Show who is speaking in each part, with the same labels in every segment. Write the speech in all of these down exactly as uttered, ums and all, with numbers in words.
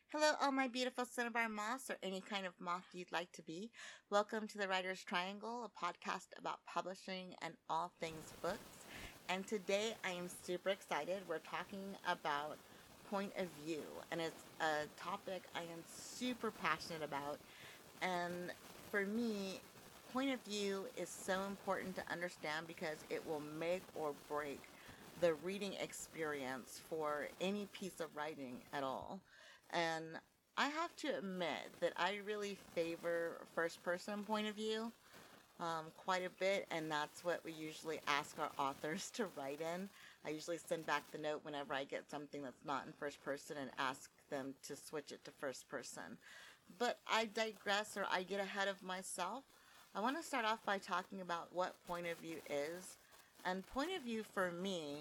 Speaker 1: Hello, all my beautiful cinnabar moths, or any kind of moth you'd like to be. Welcome to the Writer's Triangle, a podcast about publishing and all things books. And today I am super excited. We're talking about point of view, and it's a topic I am super passionate about. And for me, point of view is so important to understand because it will make or break the reading experience for any piece of writing at all. And I have to admit that I really favor first person point of view um, quite a bit, and that's what we usually ask our authors to write in. I usually send back the note whenever I get something that's not in first person and ask them to switch it to first person. But I digress, or I get ahead of myself. I want to start off by talking about what point of view is. And point of view for me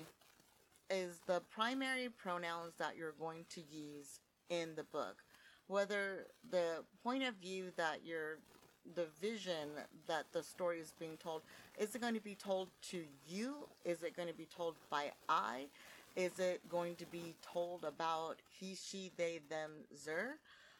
Speaker 1: is the primary pronouns that you're going to use in the book. Whether the point of view that you're, the vision that the story is being told, is it going to be told to you? Is it going to be told by I? Is it going to be told about he, she, they, them, zer?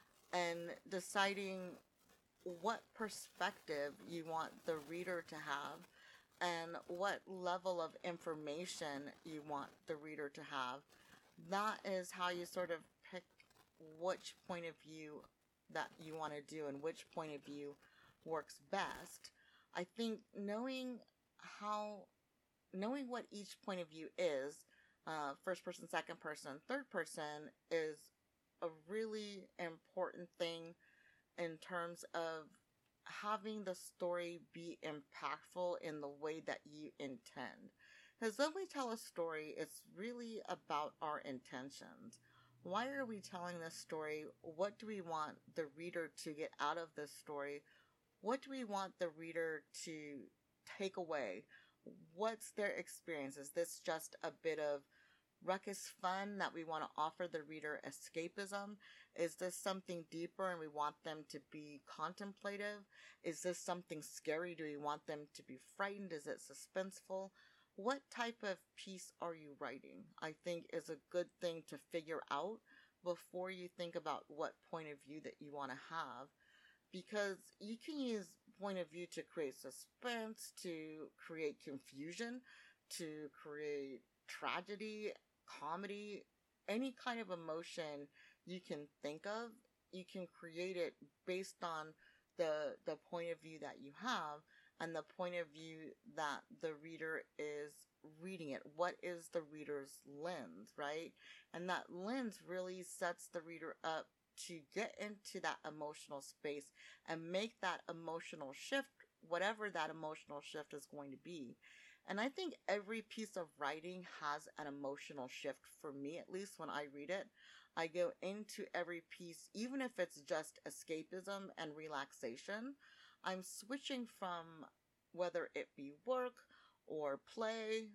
Speaker 1: And deciding what perspective you want the reader to have and what level of information you want the reader to have. That is how you sort of pick which point of view that you want to do and which point of view works best. I think knowing how, knowing what each point of view is, uh, first person, second person, third person, is a really important thing in terms of having the story be impactful in the way that you intend. Because when we tell a story, it's really about our intentions. Why are we telling this story? What do we want the reader to get out of this story? What do we want the reader to take away? What's their experience? Is this just a bit of ruckus fun that we want to offer the reader escapism? Is this something deeper and we want them to be contemplative? Is this something scary? Do we want them to be frightened? Is it suspenseful? What type of piece are you writing? I think is a good thing to figure out before you think about what point of view that you want to have. Because you can use point of view to create suspense, to create confusion, to create tragedy, comedy, any kind of emotion you can think of. You can create it based on the the point of view that you have and the point of view that the reader is reading it. What is the reader's lens, right? And that lens really sets the reader up to get into that emotional space and make that emotional shift, whatever that emotional shift is going to be. And I think every piece of writing has an emotional shift, for me at least. When I read it, I go into every piece, even if it's just escapism and relaxation, I'm switching from whether it be work or play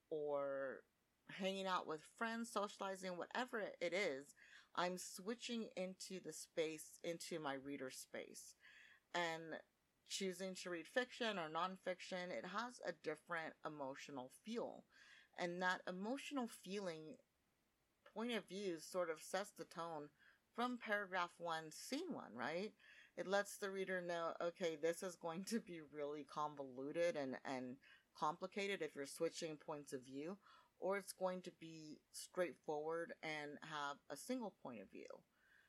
Speaker 1: or hanging out with friends, socializing, whatever it is, I'm switching into the space, into my reader space. And choosing to read fiction or nonfiction, it has a different emotional feel. And that emotional feeling, point of view, sort of sets the tone from paragraph one, scene one, right? It lets the reader know, okay, this is going to be really convoluted and, and complicated if you're switching points of view, or it's going to be straightforward and have a single point of view.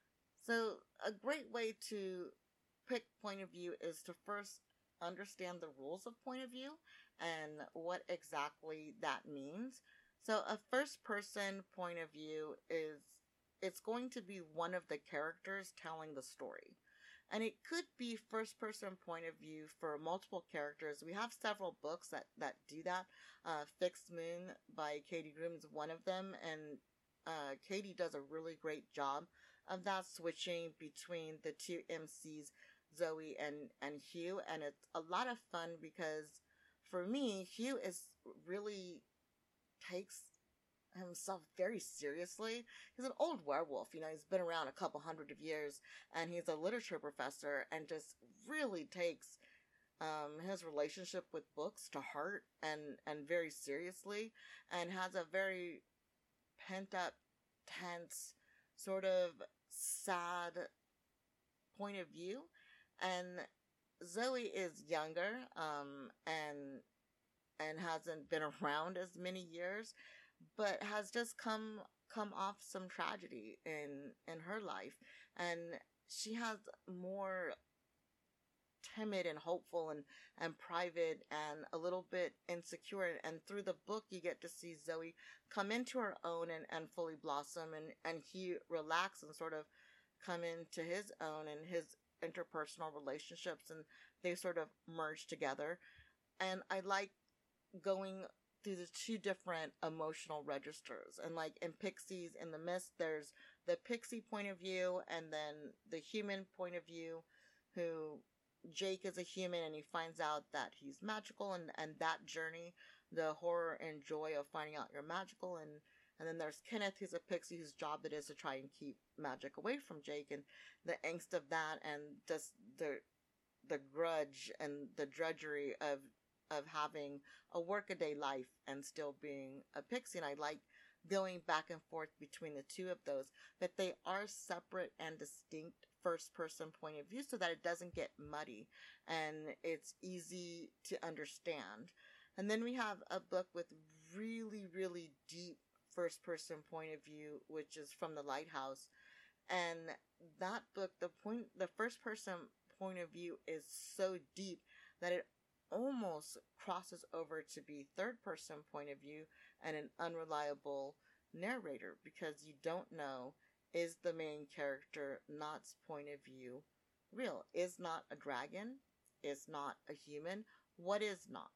Speaker 1: So a great way to pick point of view is to first understand the rules of point of view and what exactly that means. So a first person point of view is, it's going to be one of the characters telling the story. And it could be first person point of view for multiple characters. We have several books that, that do that. Uh, Fixed Moon by Katie Groom is one of them. And uh, Katie does a really great job of that, switching between the two M Cs, Zoe and, and Hugh. And it's a lot of fun because for me, Hugh is really takes himself very seriously. He's an old werewolf, you know, he's been around a couple hundred of years, and he's a literature professor and just really takes um, his relationship with books to heart and, and very seriously, and has a very pent up, tense, sort of sad point of view. And Zoe is younger, um, and and hasn't been around as many years, but has just come come off some tragedy in in her life, and she has more timid and hopeful and and private and a little bit insecure, and through the book you get to see Zoe come into her own and, and fully blossom, and and he relax and sort of come into his own and his interpersonal relationships, and they sort of merge together. And I like going through the two different emotional registers. And like in Pixies in the Mist, there's the pixie point of view and then the human point of view, who Jake is a human and he finds out that he's magical, and, and that journey, the horror and joy of finding out you're magical. And and then there's Kenneth, who's a pixie whose job it is to try and keep magic away from Jake, and the angst of that, and just the the grudge and the drudgery of of having a workaday life and still being a pixie. And I like going back and forth between the two of those, but they are separate and distinct first person point of view so that it doesn't get muddy and it's easy to understand. And then we have a book with really, really deep first person point of view, which is From the Lighthouse. And that book, the point, the first person point of view is so deep that it almost crosses over to be third person point of view and an unreliable narrator, because you don't know, is the main character Not's point of view real? Is Not a dragon? Is Not a human? What is Not?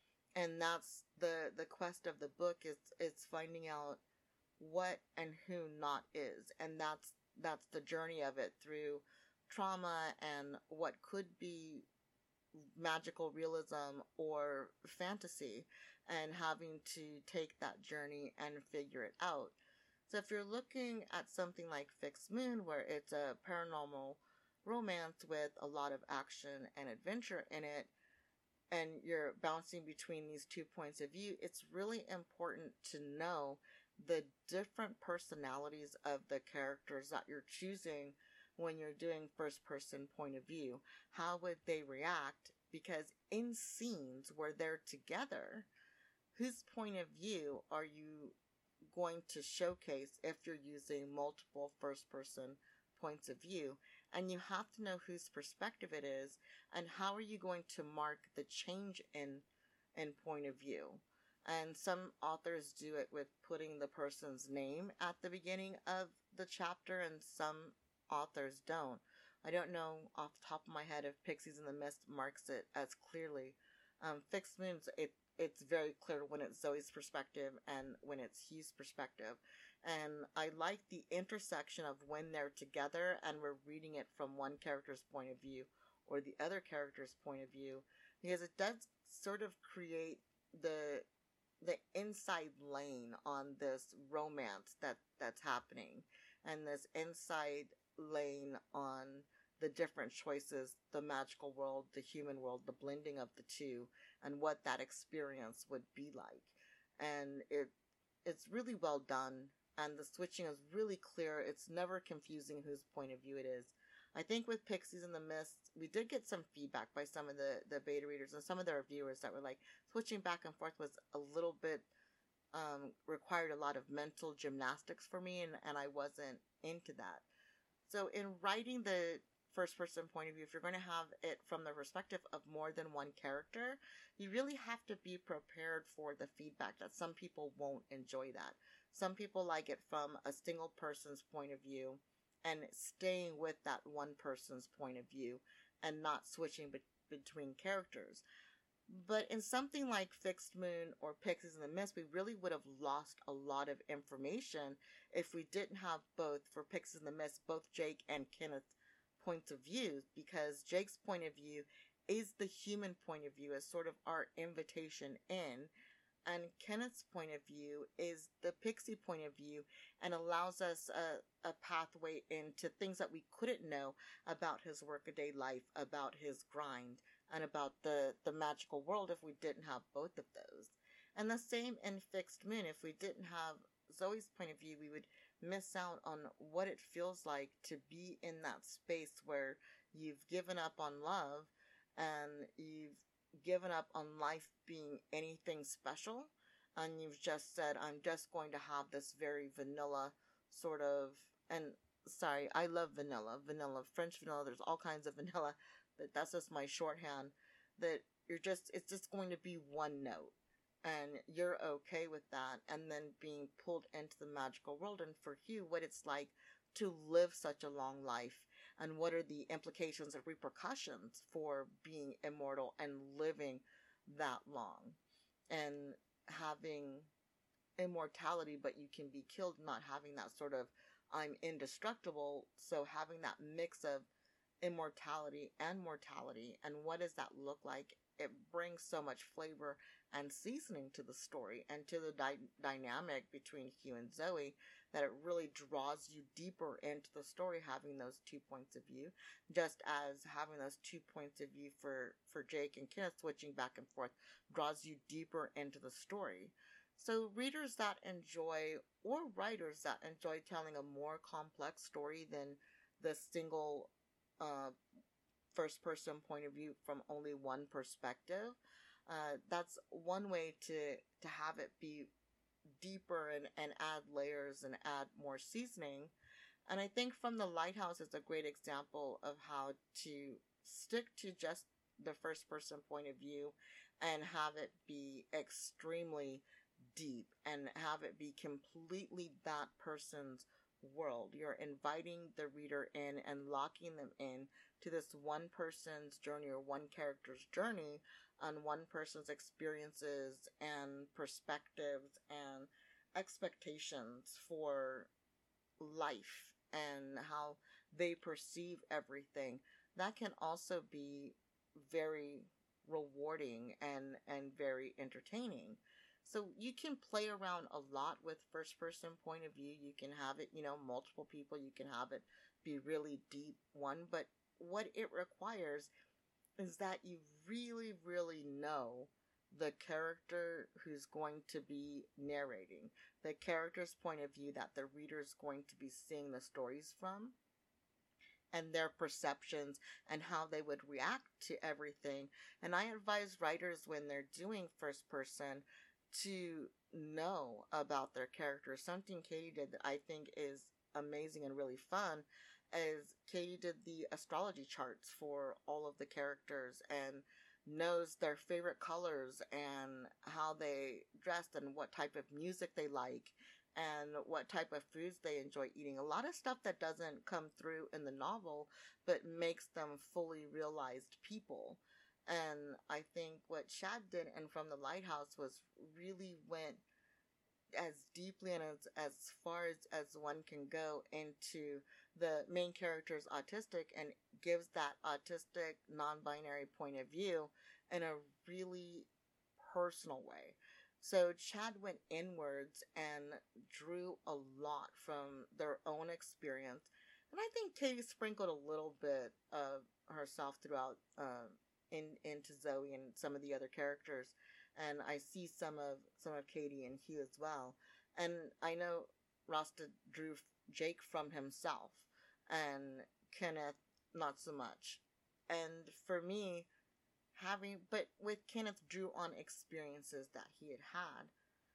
Speaker 1: And that's the the quest of the book, is it's finding out what and who Not is. And that's that's the journey of it through trauma and what could be magical realism or fantasy, and having to take that journey and figure it out. So if you're looking at something like Fixed Moon, where it's a paranormal romance with a lot of action and adventure in it, and you're bouncing between these two points of view, it's really important to know the different personalities of the characters that you're choosing when you're doing first person point of view. How would they react? Because in scenes where they're together, whose point of view are you going to showcase if you're using multiple first person points of view? And you have to know whose perspective it is, and how are you going to mark the change in in point of view. And some authors do it with putting the person's name at the beginning of the chapter, and some authors don't. I don't know off the top of my head if Pixies in the Mist marks it as clearly. Um, Fixed Moons, it it's very clear when it's Zoe's perspective and when it's Hugh's perspective. And I like the intersection of when they're together and we're reading it from one character's point of view or the other character's point of view, because it does sort of create the the inside lane on this romance that that's happening, and this inside lane on the different choices, the magical world, the human world, the blending of the two, and what that experience would be like. And it it's really well done, and the switching is really clear. It's never confusing whose point of view it is. I think with Pixies in the Mist, we did get some feedback by some of the, the beta readers and some of the reviewers that were like, switching back and forth was a little bit, um, required a lot of mental gymnastics for me, and, and I wasn't into that. So in writing the first person point of view, if you're going to have it from the perspective of more than one character, you really have to be prepared for the feedback that some people won't enjoy that. Some people like it from a single person's point of view and staying with that one person's point of view and not switching be- between characters. But in something like Fixed Moon or Pixies in the Mist, we really would have lost a lot of information if we didn't have both, for Pixies in the Mist, both Jake and Kenneth's points of view, because Jake's point of view is the human point of view as sort of our invitation in, and Kenneth's point of view is the pixie point of view and allows us a, a pathway into things that we couldn't know about his workaday life, about his grind, and about the, the magical world if we didn't have both of those. And the same in Fixed Moon. If we didn't have Zoe's point of view, we would miss out on what it feels like to be in that space where you've given up on love and you've given up on life being anything special, and you've just said, I'm just going to have this very vanilla sort of, and sorry, I love vanilla, vanilla, French vanilla, there's all kinds of vanilla, but that's just my shorthand, that you're just, it's just going to be one note. And you're okay with that, and then being pulled into the magical world, and for Hugh, what it's like to live such a long life, and what are the implications and repercussions for being immortal and living that long, and having immortality, but you can be killed, not having that sort of I'm indestructible, so having that mix of immortality and mortality, and what does that look like? It brings so much flavor and seasoning to the story and to the dy- dynamic between Hugh and Zoe, that it really draws you deeper into the story, having those two points of view, just as having those two points of view for, for Jake and Kenneth switching back and forth draws you deeper into the story. So readers that enjoy, or writers that enjoy telling a more complex story than the single uh, first person point of view from only one perspective, uh, that's one way to to have it be deeper and, and add layers and add more seasoning. And I think From the Lighthouse is a great example of how to stick to just the first person point of view and have it be extremely deep and have it be completely that person's world. You're inviting the reader in and locking them in to this one person's journey, or one character's journey, on one person's experiences and perspectives and expectations for life and how they perceive everything. That can also be very rewarding and, and very entertaining. So you can play around a lot with first person point of view. You can have it, you know, multiple people. You can have it be really deep one. But what it requires is that you really, really know the character who's going to be narrating, the character's point of view that the reader's going to be seeing the stories from, and their perceptions and how they would react to everything. And I advise writers when they're doing first person to know about their characters. Something Katie did that I think is amazing and really fun is Katie did the astrology charts for all of the characters and knows their favorite colors and how they dressed and what type of music they like and what type of foods they enjoy eating. A lot of stuff that doesn't come through in the novel, but makes them fully realized people. And I think what Chad did and From the Lighthouse was really went as deeply and as, as far as, as one can go into the main character's autistic, and gives that autistic non-binary point of view in a really personal way. So Chad went inwards and drew a lot from their own experience. And I think Katie sprinkled a little bit of herself throughout uh, in into Zoe and some of the other characters. And I see some of some of Katie and Hugh as well. And I know Rasta drew Jake from himself, and Kenneth not so much. And for me, having, but with Kenneth drew on experiences that he had had.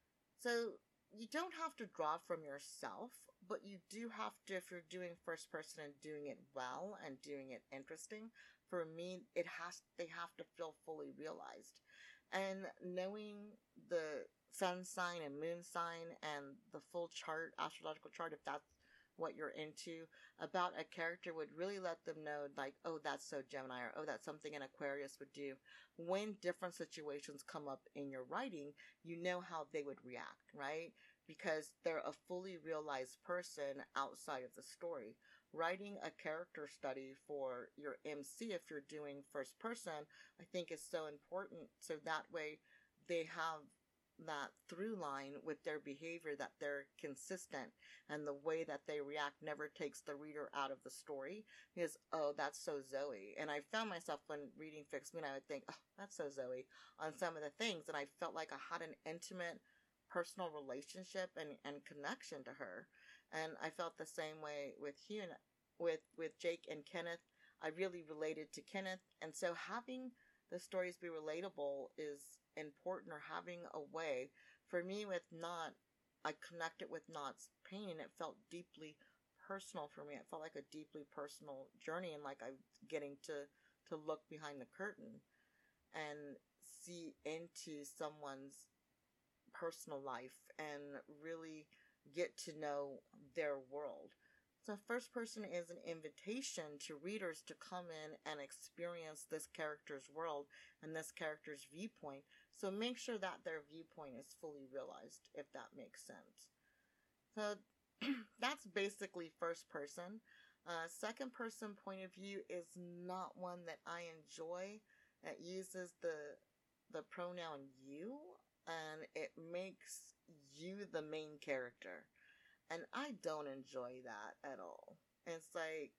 Speaker 1: So you don't have to draw from yourself, but you do have to, if you're doing first person and doing it well and doing it interesting, for me, it has, they have to feel fully realized. And knowing the sun sign and moon sign and the full chart, astrological chart, if that's what you're into, about a character would really let them know, like, oh, that's so Gemini, or oh, that's something an Aquarius would do. When different situations come up in your writing, you know how they would react, right? Because they're a fully realized person outside of the story. Writing a character study for your M C, if you're doing first person, I think is so important. So that way they have that through line with their behavior, that they're consistent, and the way that they react never takes the reader out of the story, because, oh, that's so Zoe. And I found myself when reading Fixed Moon, I would think, oh, that's so Zoe on some of the things, and I felt like I had an intimate personal relationship and, and connection to her. And I felt the same way with Hugh, and, with with Jake and Kenneth. I really related to Kenneth, and so having the stories be relatable is important, or having a way. For me with Not, I connected with Not's pain, and it felt deeply personal for me. It felt like a deeply personal journey, and like I'm getting to to look behind the curtain and see into someone's personal life and really get to know their world. So, first person is an invitation to readers to come in and experience this character's world and this character's viewpoint. So, make sure that their viewpoint is fully realized, if that makes sense. So, that's basically first person. Uh, second person point of view is not one that I enjoy. It uses the the pronoun you, and it makes you the main character. And I don't enjoy that at all. It's like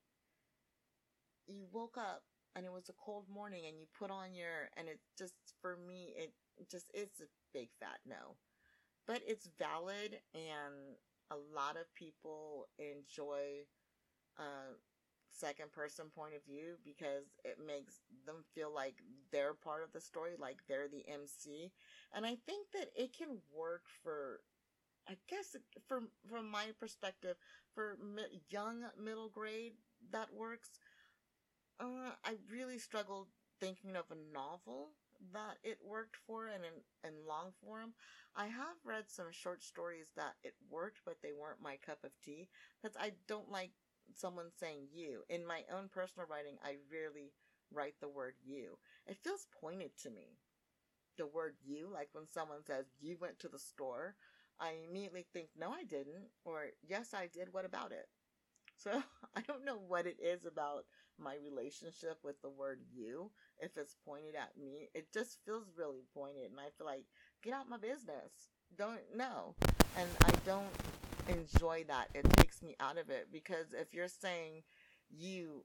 Speaker 1: you woke up and it was a cold morning and you put on your, and it just, for me, it just, it's a big fat no. But it's valid, and a lot of people enjoy uh, second person point of view because it makes them feel like they're part of the story, like they're the M C. And I think that it can work for, I guess, from from my perspective, for mi- young middle grade, that works. Uh, I really struggled thinking of a novel that it worked for, and in, in long form. I have read some short stories that it worked, but they weren't my cup of tea. Because I don't like someone saying you. In my own personal writing, I rarely write the word you. It feels pointed to me. The word you, like when someone says, you went to the store, I immediately think, no, I didn't. Or, yes, I did. What about it? So I don't know what it is about my relationship with the word you, if it's pointed at me. It just feels really pointed, and I feel like, get out my business. Don't know. And I don't enjoy that. It takes me out of it, because if you're saying you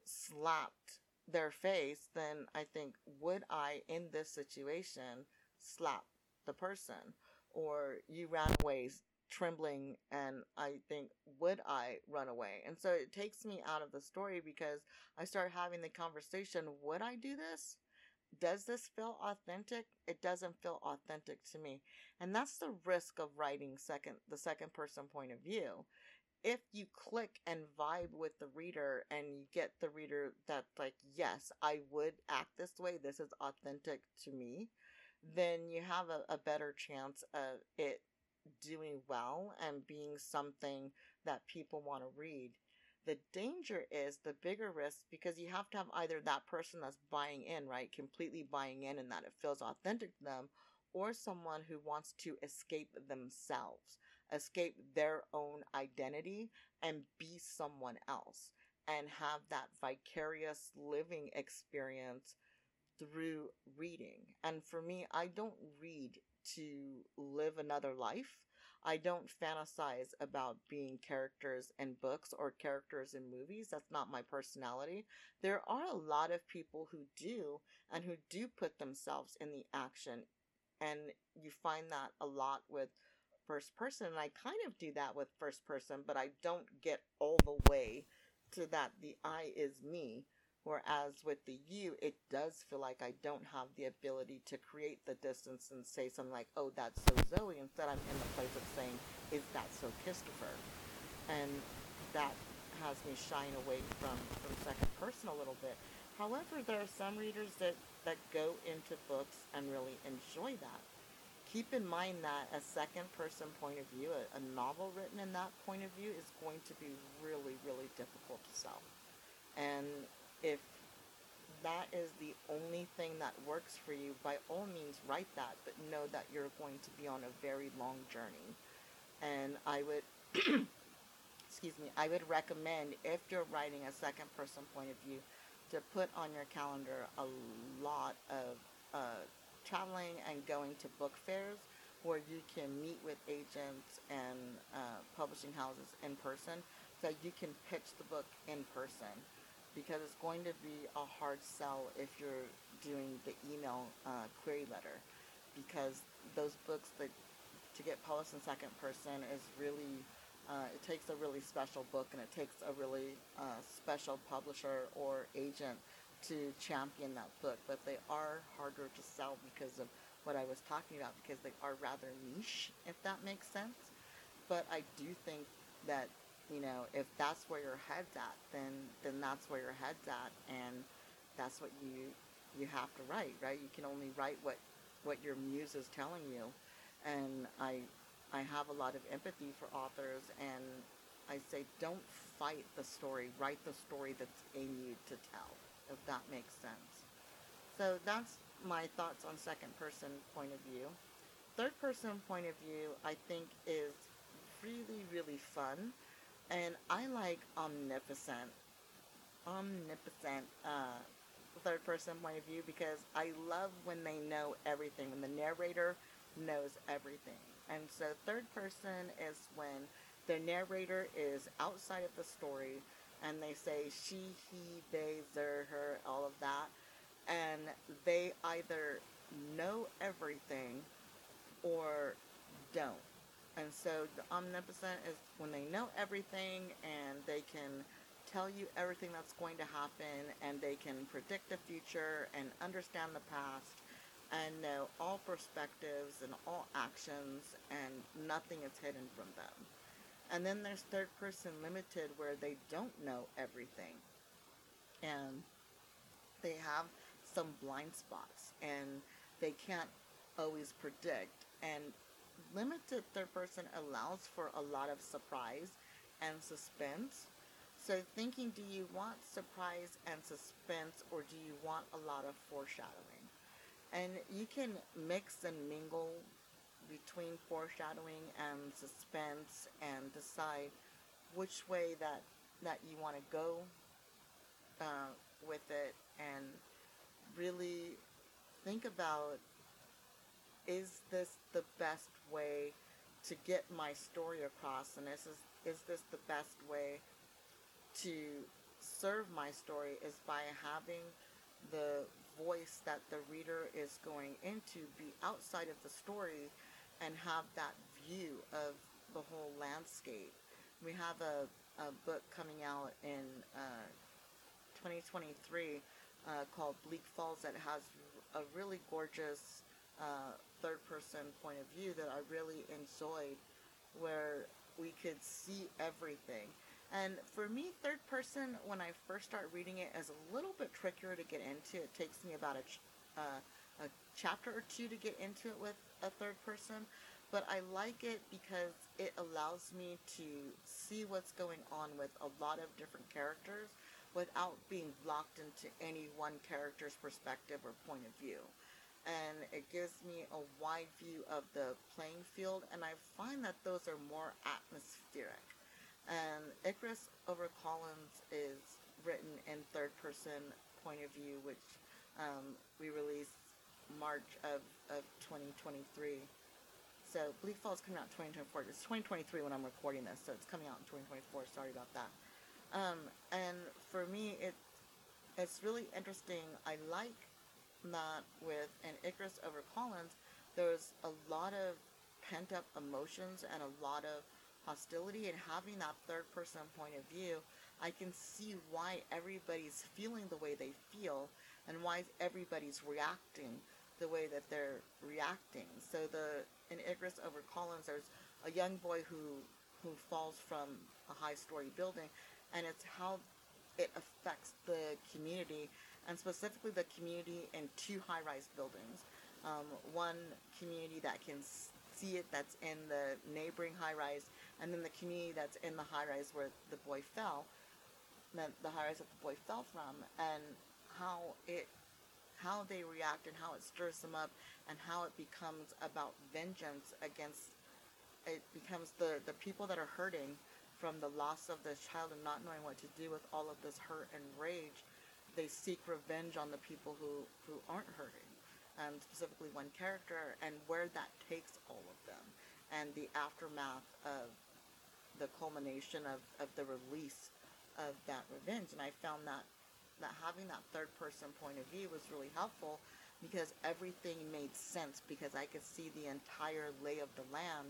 Speaker 1: slapped their face, then I think, would I, in this situation, slap the person? Or you ran away trembling, and I think, would I run away? And so it takes me out of the story, because I start having the conversation, would I do this? Does this feel authentic? It doesn't feel authentic to me. And that's the risk of writing second the second person point of view. If you click and vibe with the reader, and you get the reader that, like, yes, I would act this way, this is authentic to me, then you have a, a better chance of it doing well and being something that people want to read. The danger is the bigger risk, because you have to have either that person that's buying in, right? Completely buying in, and that it feels authentic to them, or someone who wants to escape themselves, escape their own identity, and be someone else, and have that vicarious living experience through reading. And for me, I don't read to live another life. I don't fantasize about being characters in books or characters in movies. That's not my personality. There are a lot of people who do, and who do put themselves in the action. And you find that a lot with first person. And I kind of do that with first person, but I don't get all the way to that the I is me. Whereas with the you, it does feel like I don't have the ability to create the distance and say something like, oh, that's so Zoe. Instead, I'm in the place of saying, is that so Christopher? And that has me shying away from, from second person a little bit. However, there are some readers that, that go into books and really enjoy that. Keep in mind that a second person point of view, a, a novel written in that point of view, is going to be really, really difficult to sell. And if that is the only thing that works for you, by all means write that, but know that you're going to be on a very long journey. And I would, excuse me, I would recommend, if you're writing a second person point of view, to put on your calendar a lot of uh, traveling and going to book fairs, where you can meet with agents and uh, publishing houses in person, so you can pitch the book in person, because it's going to be a hard sell if you're doing the email uh, query letter, because those books that to get published in second person is really Uh, it takes a really special book, and it takes a really uh, special publisher or agent to champion that book. But they are harder to sell because of what I was talking about, because they are rather niche, if that makes sense. But I do think that, you know, if that's where your head's at, then then that's where your head's at, and that's what you you have to write, right? You can only write what what your muse is telling you. And I I have a lot of empathy for authors, and I say don't fight the story, write the story that's in you to tell, if that makes sense. So that's my thoughts on second person point of view. Third person point of view, I think, is really, really fun. And I like omnipotent, omnipotent uh, third person point of view, because I love when they know everything, when the narrator knows everything. And so third person is when the narrator is outside of the story and they say she, he, they, their, her, all of that. And they either know everything or don't. And so the omnipotent is when they know everything and they can tell you everything that's going to happen, and they can predict the future and understand the past and know all perspectives and all actions, and nothing is hidden from them. And then there's third person limited, where they don't know everything and they have some blind spots and they can't always predict. And limited third person allows for a lot of surprise and suspense. So thinking, do you want surprise and suspense, or do you want a lot of foreshadowing? And you can mix and mingle between foreshadowing and suspense and decide which way that that you want to go uh, with it, and really think about, is this the best way to get my story across, and is, is this the best way to serve my story, is by having the voice that the reader is going into be outside of the story and have that view of the whole landscape. We have a, a book coming out in uh, twenty twenty-three uh, called Bleak Falls that has a really gorgeous uh, third person point of view that I really enjoyed, where we could see everything. And for me, third person, when I first start reading it, is a little bit trickier to get into. It takes me about a, ch- uh, a chapter or two to get into it with a third person. But I like it because it allows me to see what's going on with a lot of different characters without being locked into any one character's perspective or point of view. And it gives me a wide view of the playing field, and I find that those are more atmospheric. And Icarus over Collins is written in third person point of view, which um, we released March of, of twenty twenty-three. So Bleak Falls coming out in twenty twenty-four. It's twenty twenty-three when I'm recording this, so it's coming out in twenty twenty-four. Sorry about that. Um, and for me, it it's really interesting. I like that with an Icarus over Collins, there's a lot of pent up emotions and a lot of hostility, and having that third person point of view, I can see why everybody's feeling the way they feel and why everybody's reacting the way that they're reacting. So the in Icarus over Collins, there's a young boy who who falls from a high story building, and it's how it affects the community, and specifically the community in two high-rise buildings. Um, one community that can see it, that's in the neighboring high-rise, and then the community that's in the high-rise where the boy fell, the, the high-rise that the boy fell from, and how it, how they react and how it stirs them up, and how it becomes about vengeance against, it becomes the, the people that are hurting from the loss of this child and not knowing what to do with all of this hurt and rage. They seek revenge on the people who, who aren't hurting, and specifically one character, and where that takes all of them, and the aftermath of the culmination of, of the release of that revenge. And I found that, that having that third person point of view was really helpful, because everything made sense, because I could see the entire lay of the land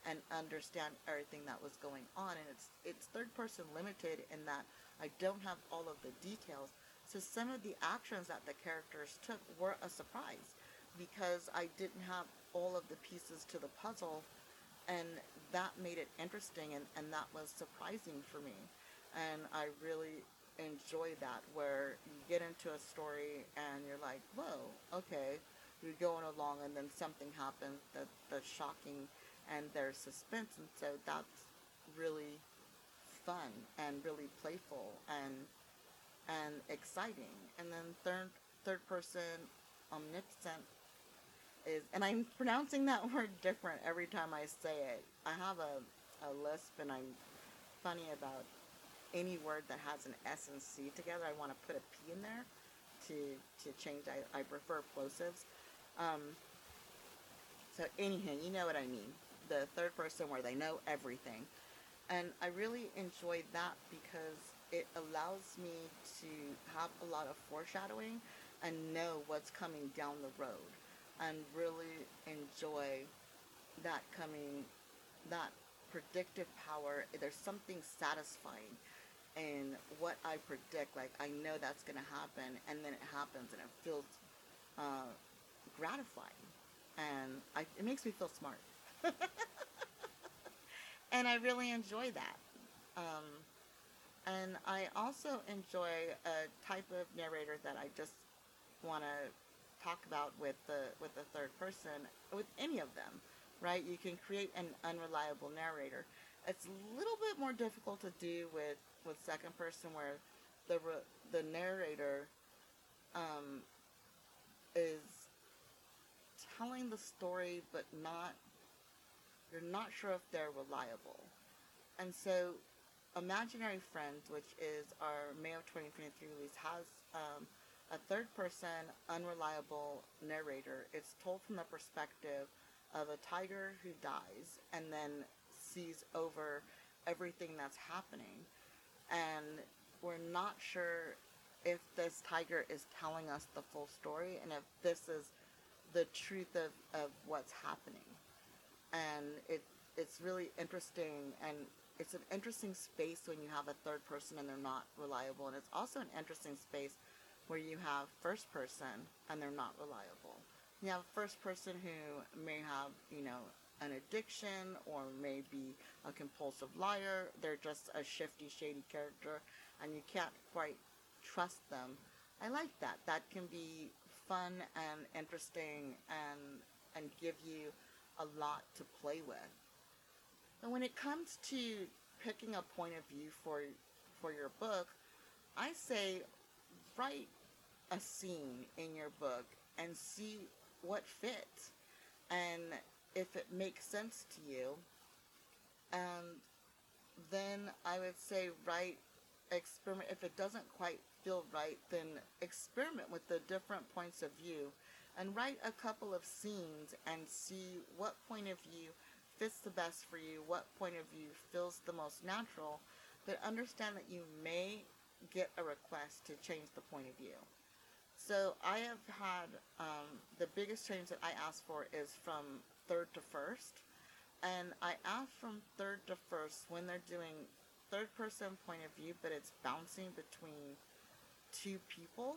Speaker 1: and understand everything that was going on. And it's it's third person limited in that I don't have all of the details. So some of the actions that the characters took were a surprise because I didn't have all of the pieces to the puzzle, and that made it interesting, and, and that was surprising for me. And I really enjoy that, where you get into a story and you're like, whoa, okay, you're going along and then something happens that, that's shocking, and there's suspense, and so that's really fun and really playful and and exciting. And then third third person omniscient is, and I'm pronouncing that word different every time I say it. I have a, a lisp, and I'm funny about any word that has an S and C together. I want to put a P in there to to change. I, I prefer plosives. Um, so anyhow, you know what I mean. The third person where they know everything. And I really enjoy that because it allows me to have a lot of foreshadowing and know what's coming down the road, and really enjoy that coming, that predictive power. There's something satisfying in what I predict. Like, I know that's going to happen, and then it happens, and it feels uh, gratifying, and I, it makes me feel smart. And I really enjoy that. Um, and I also enjoy a type of narrator that I just want to talk about with the with the third person, with any of them, right? You can create an unreliable narrator. It's a little bit more difficult to do with, with second person, where the the narrator um, is telling the story, but not you're not sure if they're reliable. And so Imaginary Friends, which is our May of twenty twenty-three release, has um, a third-person, unreliable narrator. It's told from the perspective of a tiger who dies and then sees over everything that's happening. And we're not sure if this tiger is telling us the full story, and if this is the truth of, of what's happening. And it it's really interesting, and it's an interesting space when you have a third person and they're not reliable, and it's also an interesting space where you have first person and they're not reliable. You have a first person who may have, you know, an addiction, or may be a compulsive liar. They're just a shifty, shady character, and you can't quite trust them. I like that. That can be fun and interesting, and and give you a lot to play with. And when it comes to picking a point of view for for your book, I say write a scene in your book and see what fits, and if it makes sense to you. And then I would say write, experiment. If it doesn't quite feel right, then experiment with the different points of view, and write a couple of scenes and see what point of view fits the best for you, what point of view feels the most natural. But understand that you may get a request to change the point of view. So I have had, um, the biggest change that I ask for is from third to first. And I ask from third to first when they're doing third person point of view, but it's bouncing between two people.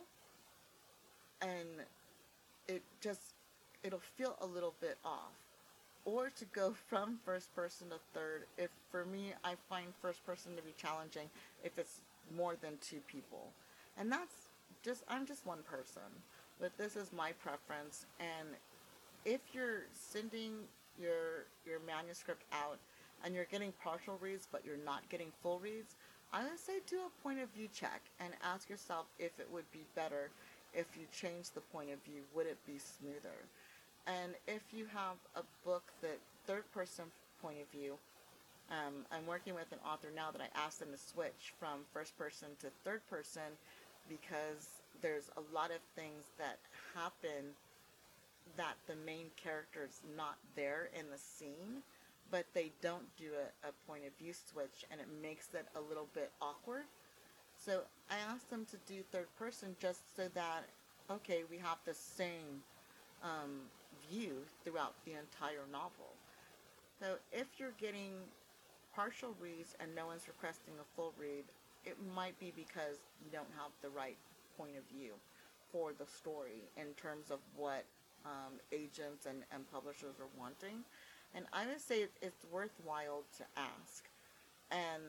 Speaker 1: And it just, it'll feel a little bit off. Or to go from first person to third. If, for me, I find first person to be challenging if it's more than two people. And that's just, I'm just one person, but this is my preference. And if you're sending your your manuscript out and you're getting partial reads but you're not getting full reads, I would say do a point of view check and ask yourself if it would be better if you change the point of view. Would it be smoother? And if you have a book that third person point of view, um, I'm working with an author now that I asked them to switch from first person to third person, because there's a lot of things that happen that the main character's not there in the scene, but they don't do a, a point of view switch, and it makes it a little bit awkward. So I asked them to do third person just so that, okay, we have the same um, view throughout the entire novel. So if you're getting partial reads and no one's requesting a full read, it might be because you don't have the right point of view for the story in terms of what um, agents and, and publishers are wanting. And I would say it's worthwhile to ask. And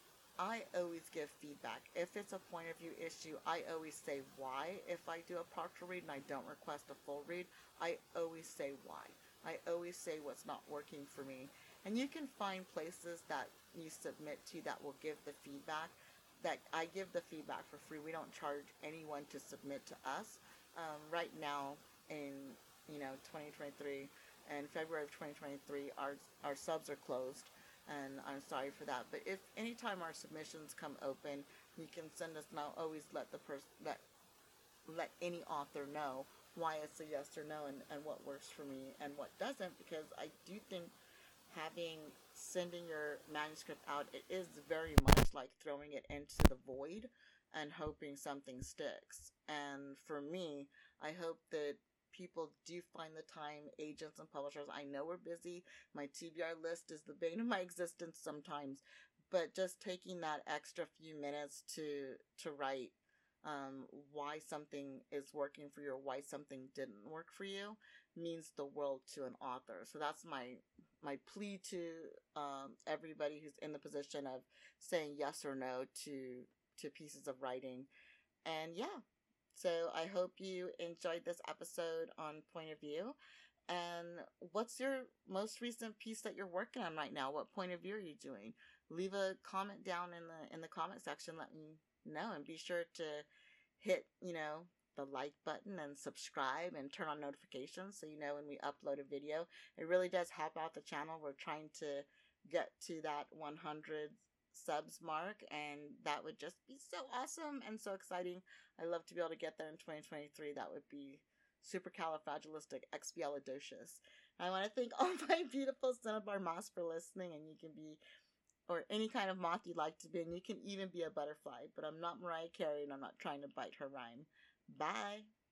Speaker 1: I always give feedback. If it's a point of view issue, I always say why. If I do a partial read and I don't request a full read, I always say why. I always say what's not working for me. And you can find places that you submit to that will give the feedback. That I give the feedback for free. We don't charge anyone to submit to us. Um, right now, in you know twenty twenty-three and February of twenty twenty-three, our our subs are closed, and I'm sorry for that. But if anytime our submissions come open, you can send us. And I'll always let the person let let any author know why it's a yes or no, and, and what works for me and what doesn't, because I do think having sending your manuscript out, it is very much like throwing it into the void and hoping something sticks. And for me, I hope that people do find the time, agents and publishers. I know we're busy. My T B R list is the bane of my existence sometimes, but just taking that extra few minutes to to write um, why something is working for you or why something didn't work for you means the world to an author. So that's my my plea to um, everybody who's in the position of saying yes or no to to pieces of writing. And yeah, so I hope you enjoyed this episode on Point of View. And what's your most recent piece that you're working on right now? What point of view are you doing? Leave a comment down in the in the comment section. Let me know, and be sure to hit you know the like button and subscribe and turn on notifications so you know when we upload a video. It really does help out the channel. We're trying to get to that one hundred subs mark, and that would just be so awesome and so exciting. I love to be able to get there in twenty twenty-three. That would be supercalifragilisticexpialidocious. I want to thank all my beautiful Cinnabar moths for listening, and you can be, or any kind of moth you'd like to be, and you can even be a butterfly. But I'm not Mariah Carey, and I'm not trying to bite her rhyme. Bye.